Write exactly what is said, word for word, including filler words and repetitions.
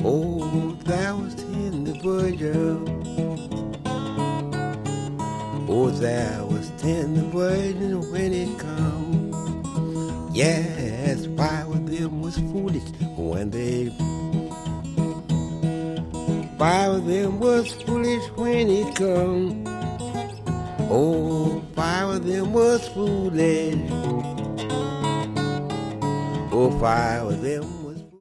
Oh, that was tender virgin. Oh, that was tender virgin when it come. Yes, five of them was foolish when they. Five of them was foolish when it come. Oh, five of them was foolish. Oh, five of them